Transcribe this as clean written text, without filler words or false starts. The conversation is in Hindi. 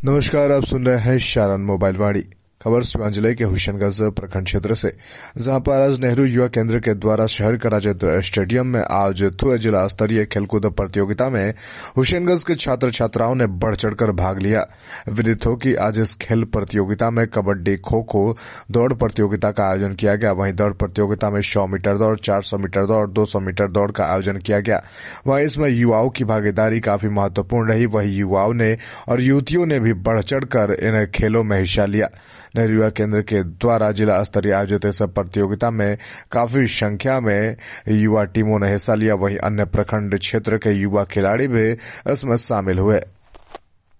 नमस्कार, आप सुन रहे हैं शारन मोबाइल वाणी। खबर सीवान जिले के हुसैनगंज प्रखंड क्षेत्र से, जहां पर आज नेहरू युवा केंद्र के द्वारा शहर का राजद स्टेडियम में आयोजित हुए जिला स्तरीय खेलकूद प्रतियोगिता में हुसैनगंज के छात्र छात्राओं ने बढ़ चढ़कर भाग लिया। विदित हो कि आज इस खेल प्रतियोगिता में कबड्डी, खो खो, दौड़ प्रतियोगिता का आयोजन किया गया। वहीं दौड़ प्रतियोगिता में 100 मीटर दौड़, 400 मीटर दौड़, 200 मीटर दौड़ का आयोजन किया गया। वहीं इसमें युवाओं की भागीदारी काफी महत्वपूर्ण रही। वहीं युवाओं ने और युवतियों ने भी बढ़ चढ़कर इन खेलों में हिस्सा लिया। नेहरू युवा केंद्र के द्वारा जिला स्तरीय आयोजित इस प्रतियोगिता में काफी संख्या में युवा टीमों ने हिस्सा लिया। वहीं अन्य प्रखंड क्षेत्र के युवा खिलाड़ी भी इसमें शामिल हुए।